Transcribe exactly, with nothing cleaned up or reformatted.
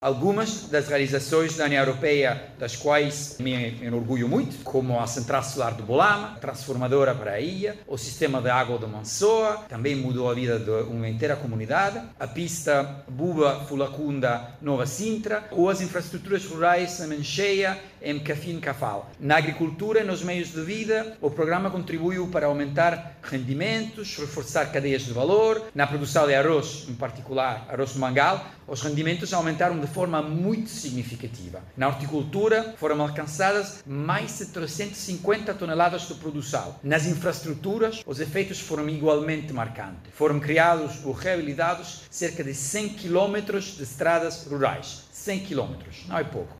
Algumas das realizações da União Europeia, das quais me enorgulho muito, como a Central Solar de Bolama, transformadora para a ilha, o sistema de água de Mansoa, também mudou a vida de uma inteira comunidade, a pista Buba-Fulacunda Nova Sintra, ou as infraestruturas rurais em Mancheia, em Cafim Cafal. Na agricultura e nos meios de vida, o programa contribuiu para aumentar rendimentos, reforçar cadeias de valor. Na produção de arroz, em particular arroz de mangal, os rendimentos aumentaram de forma muito significativa. Na horticultura, foram alcançadas mais de trezentas e cinquenta toneladas de produção. Nas infraestruturas, os efeitos foram igualmente marcantes. Foram criados ou reabilitados cerca de cem quilômetros de estradas rurais. cem quilômetros, não é pouco.